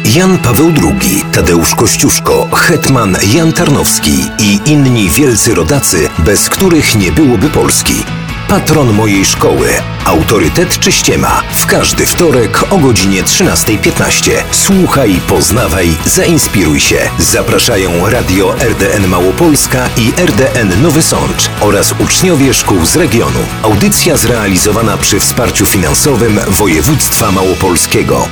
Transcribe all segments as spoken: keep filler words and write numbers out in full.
Jan Paweł drugi, Tadeusz Kościuszko, hetman Jan Tarnowski i inni wielcy rodacy, bez których nie byłoby Polski. Patron mojej szkoły. Autorytet czy ściema? W każdy wtorek o godzinie trzynasta piętnaście. Słuchaj, poznawaj, zainspiruj się. Zapraszają Radio R D N Małopolska i R D N Nowy Sącz oraz uczniowie szkół z regionu. Audycja zrealizowana przy wsparciu finansowym województwa małopolskiego.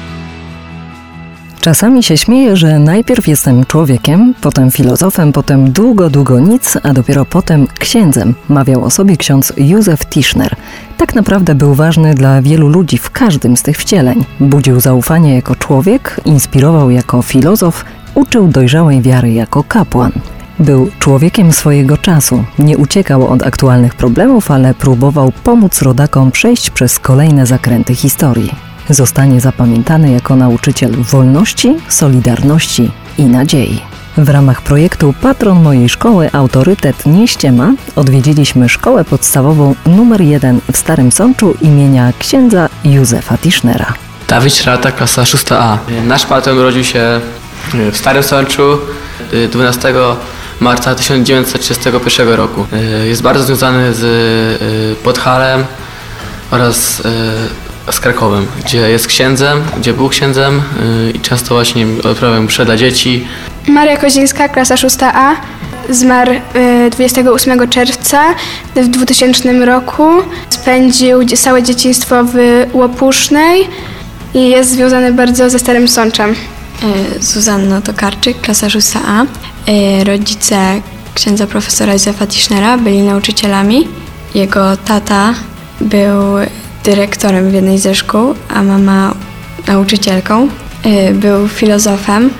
Czasami się śmieję, że najpierw jestem człowiekiem, potem filozofem, potem długo, długo nic, a dopiero potem księdzem, mawiał o sobie ksiądz Józef Tischner. Tak naprawdę był ważny dla wielu ludzi w każdym z tych wcieleń. Budził zaufanie jako człowiek, inspirował jako filozof, uczył dojrzałej wiary jako kapłan. Był człowiekiem swojego czasu, nie uciekał od aktualnych problemów, ale próbował pomóc rodakom przejść przez kolejne zakręty historii. Zostanie zapamiętany jako nauczyciel wolności, solidarności i nadziei. W ramach projektu Patron mojej szkoły Autorytet nie ściema odwiedziliśmy szkołę podstawową numer jeden w Starym Sączu imienia księdza Józefa Tischnera. Dawid Szrata, klasa szósta A. Nasz patron urodził się w Starym Sączu dwunastego marca tysiąc dziewięćset trzydziestego pierwszego roku. Jest bardzo związany z Podhalem oraz z Krakowem, gdzie jest księdzem, gdzie był księdzem yy, i często właśnie odprawiał msze dla dzieci. Maria Kozińska, klasa szósta A, zmarł yy, dwudziestego ósmego czerwca w dwutysięcznym roku. Spędził całe dzieciństwo w Łopusznej i jest związany bardzo ze Starym Sączem. Yy, Zuzanna Tokarczyk, klasa szósta A. Yy, rodzice księdza profesora Józefa Tischnera byli nauczycielami. Jego tata był dyrektorem w jednej ze szkół, a mama nauczycielką. Był filozofem.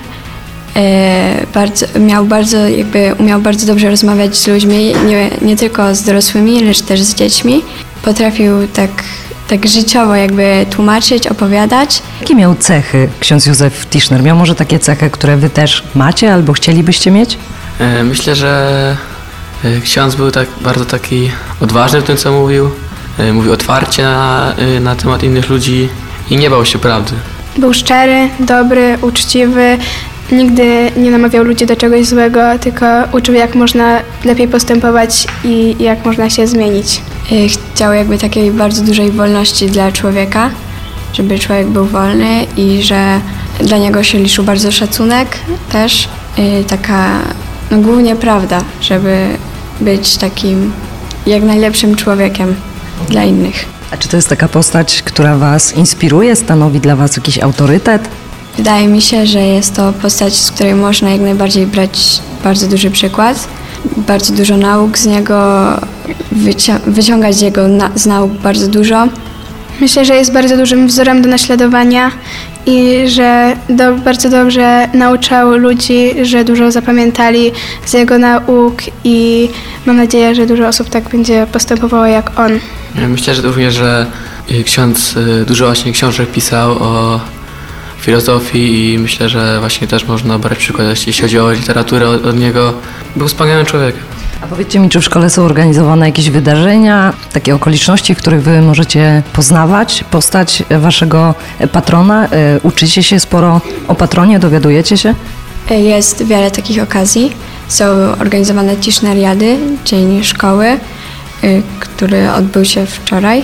Bardzo, miał bardzo, jakby umiał bardzo dobrze rozmawiać z ludźmi, nie, nie tylko z dorosłymi, lecz też z dziećmi. Potrafił tak, tak życiowo jakby tłumaczyć, opowiadać. Jakie miał cechy ksiądz Józef Tischner? Miał może takie cechy, które wy też macie albo chcielibyście mieć? Myślę, że ksiądz był tak bardzo taki odważny w tym, co mówił. Mówił otwarcie na, na temat innych ludzi i nie bał się prawdy. Był szczery, dobry, uczciwy, nigdy nie namawiał ludzi do czegoś złego, tylko uczył, jak można lepiej postępować i jak można się zmienić. Chciał jakby takiej bardzo dużej wolności dla człowieka, żeby człowiek był wolny i że dla niego się liczył bardzo szacunek też. Taka no głównie prawda, żeby być takim jak najlepszym człowiekiem dla innych. A czy to jest taka postać, która was inspiruje, stanowi dla was jakiś autorytet? Wydaje mi się, że jest to postać, z której można jak najbardziej brać bardzo duży przykład. Bardzo dużo nauk z niego, wyci- wyciągać z jego na- z nauk bardzo dużo. Myślę, że jest bardzo dużym wzorem do naśladowania i że do, bardzo dobrze nauczał ludzi, że dużo zapamiętali z jego nauk i mam nadzieję, że dużo osób tak będzie postępowało jak on. Myślę, że również, że ksiądz dużo właśnie książek pisał o filozofii i myślę, że właśnie też można brać przykład, jeśli chodzi o literaturę od, od niego. Był wspaniałym człowiekiem. A powiedzcie mi, czy w szkole są organizowane jakieś wydarzenia, takie okoliczności, w których wy możecie poznawać postać waszego patrona? Uczycie się sporo o patronie, dowiadujecie się? Jest wiele takich okazji. Są organizowane Tischneriady, dzień szkoły, który odbył się wczoraj.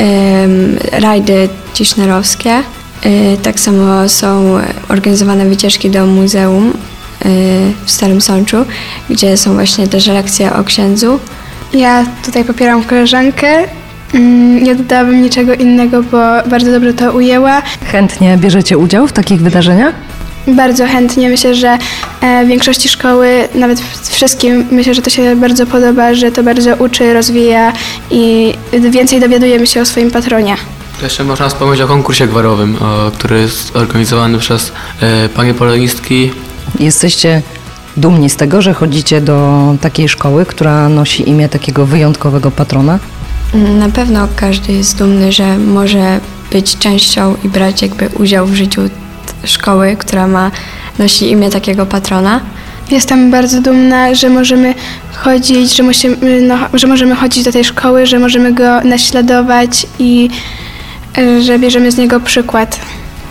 Rajdy tischnerowskie. Tak samo są organizowane wycieczki do muzeum w Starym Sączu, gdzie są właśnie też lekcje o księdzu. Ja tutaj popieram koleżankę. Nie dodałabym niczego innego, bo bardzo dobrze to ujęła. Chętnie bierzecie udział w takich wydarzeniach? Bardzo chętnie. Myślę, że w większości szkoły, nawet wszystkim, myślę, że to się bardzo podoba, że to bardzo uczy, rozwija i więcej dowiadujemy się o swoim patronie. Jeszcze można wspomnieć o konkursie gwarowym, o, który jest organizowany przez e, panie polonistki. Jesteście dumni z tego, że chodzicie do takiej szkoły, która nosi imię takiego wyjątkowego patrona? Na pewno każdy jest dumny, że może być częścią i brać jakby udział w życiu szkoły, która ma, nosi imię takiego patrona. Jestem bardzo dumna, że możemy chodzić, że, musimy, no, że możemy chodzić do tej szkoły, że możemy go naśladować i że bierzemy z niego przykład.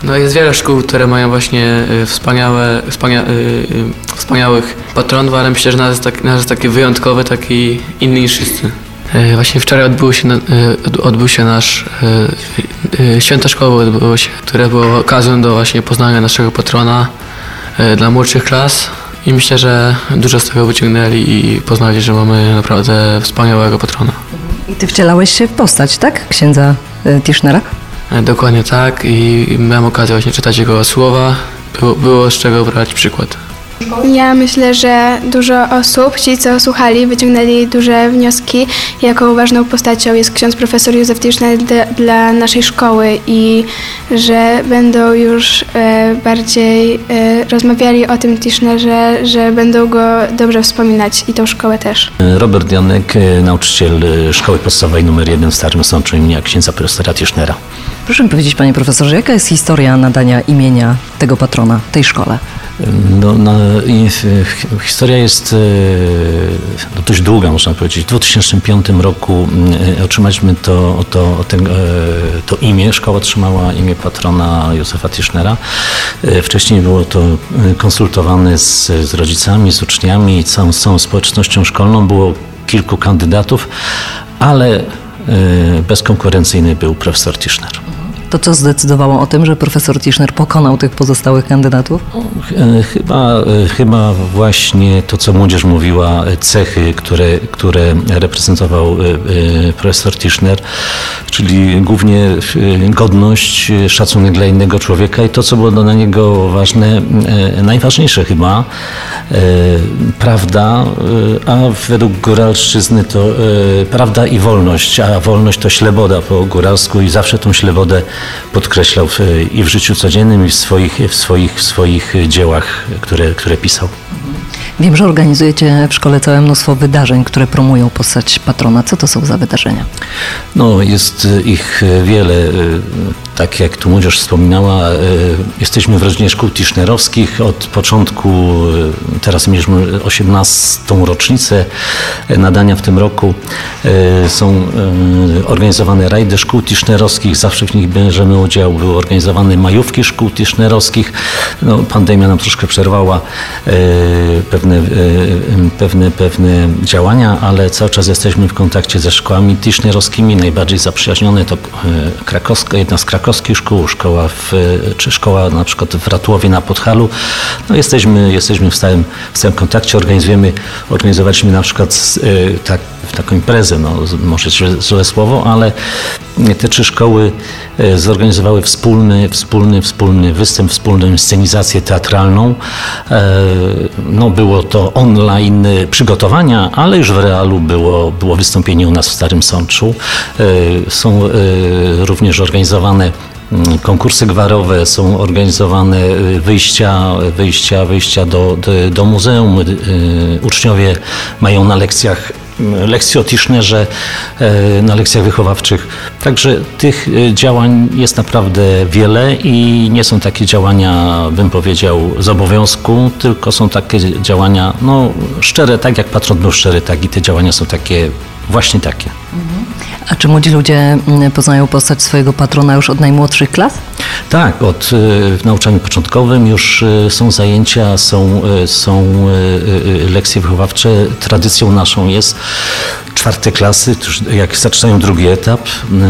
No jest wiele szkół, które mają właśnie y, wspaniałe, wspania, y, y, wspaniałych patronów, ale myślę, że nasz jest, taki, nasz jest taki wyjątkowy, taki inny niż wszyscy. Y, właśnie wczoraj odbył się, y, odbył się nasz y, y, Święto Szkoły, odbyło się, które było okazją do właśnie poznania naszego patrona y, dla młodszych klas. I myślę, że dużo z tego wyciągnęli i poznali, że mamy naprawdę wspaniałego patrona. I ty wcielałeś się w postać, tak? Księdza y, Tischnera? Dokładnie tak i miałem okazję właśnie czytać jego słowa. Było, było z czego brać przykład. Ja myślę, że dużo osób, ci co słuchali, wyciągnęli duże wnioski. Jaką ważną postacią jest ksiądz profesor Józef Tischner dla, dla naszej szkoły i że będą już e, bardziej e, rozmawiali o tym Tischnerze, że będą go dobrze wspominać i tą szkołę też. Robert Janek, nauczyciel Szkoły Podstawowej numer jeden w Starym Sączu imienia księdza profesora Tischnera. Proszę mi powiedzieć, panie profesorze, jaka jest historia nadania imienia tego patrona tej szkole? No, no, i, historia jest no, dość długa, można powiedzieć. W dwa tysiące piątym roku otrzymaliśmy to, to, to, to imię. Szkoła otrzymała imię patrona Józefa Tischnera. Wcześniej było to konsultowane z, z rodzicami, z uczniami i całą, z całą społecznością szkolną. Było kilku kandydatów, ale bezkonkurencyjny był profesor Tischner. To co zdecydowało o tym, że profesor Tischner pokonał tych pozostałych kandydatów? Chyba, chyba właśnie to, co młodzież mówiła, cechy, które, które reprezentował profesor Tischner, czyli głównie godność, szacunek dla innego człowieka i to, co było dla niego ważne, najważniejsze chyba, prawda, a według góralszczyzny to prawda i wolność, a wolność to śleboda po góralsku i zawsze tą ślebodę podkreślał w, i w życiu codziennym, i w swoich, w swoich, w swoich dziełach, które, które pisał. Wiem, że organizujecie w szkole całe mnóstwo wydarzeń, które promują postać patrona. Co to są za wydarzenia? No, jest ich wiele. Tak jak tu młodzież wspominała, jesteśmy w rodzinie szkół tischnerowskich. Od początku, teraz mieliśmy osiemnastą rocznicę nadania w tym roku. Są organizowane rajdy szkół tischnerowskich, zawsze w nich bierzemy udział. Były organizowane majówki szkół tischnerowskich. No, pandemia nam troszkę przerwała pewne, pewne, pewne działania, ale cały czas jesteśmy w kontakcie ze szkołami tischnerowskimi. Najbardziej zaprzyjaźnione to krakowska, jedna z krakowskich szkół, szkoła w, czy szkoła na przykład w Ratłowie na Podhalu. No, jesteśmy, jesteśmy w stałym, w stałym kontakcie, organizujemy, organizowaliśmy na przykład tak, taką imprezę, no, może złe słowo, ale te trzy szkoły zorganizowały wspólny, wspólny, wspólny występ, wspólną scenizację teatralną. No, było to online przygotowania, ale już w realu było, było wystąpienie u nas w Starym Sączu. Są również organizowane konkursy gwarowe, są organizowane wyjścia, wyjścia, wyjścia do, do, do muzeum. Uczniowie mają na lekcjach lekcje o Tischnerze, na lekcjach wychowawczych. Także tych działań jest naprawdę wiele i nie są takie działania, bym powiedział, z obowiązku, tylko są takie działania no, szczere, tak jak patron był szczery, tak i te działania są takie, właśnie takie. A czy młodzi ludzie poznają postać swojego patrona już od najmłodszych klas? Tak, od, w nauczaniu początkowym już są zajęcia, są, są lekcje wychowawcze. Tradycją naszą jest czwarte klasy, jak zaczynają drugi etap,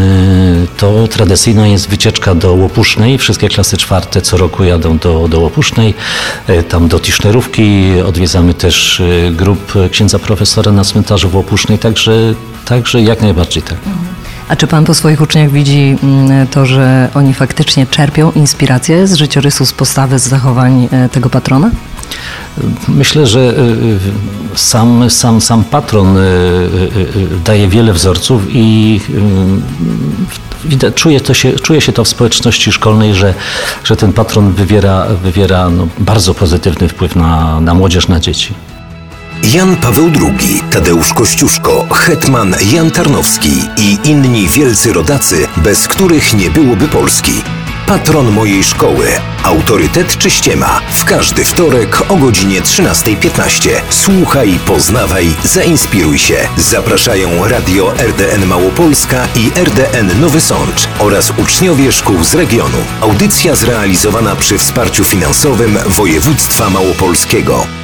to tradycyjna jest wycieczka do Łopusznej. Wszystkie klasy czwarte co roku jadą do, do Łopusznej, tam do Tischnerówki. Odwiedzamy też grup księdza profesora na cmentarzu w Łopusznej, także, także jak najbardziej tak. A czy pan po swoich uczniach widzi to, że oni faktycznie czerpią inspirację z życiorysu, z postawy, z zachowań tego patrona? Myślę, że sam, sam, sam patron daje wiele wzorców i czuje, to się, czuje się to w społeczności szkolnej, że, że ten patron wywiera, wywiera no, bardzo pozytywny wpływ na, na młodzież, na dzieci. Jan Paweł drugi, Tadeusz Kościuszko, hetman Jan Tarnowski i inni wielcy rodacy, bez których nie byłoby Polski. Patron mojej szkoły. Autorytet czy ściema? W każdy wtorek o godzinie trzynastej piętnaście. Słuchaj, poznawaj, zainspiruj się. Zapraszają Radio R D N Małopolska i R D N Nowy Sącz oraz uczniowie szkół z regionu. Audycja zrealizowana przy wsparciu finansowym województwa małopolskiego.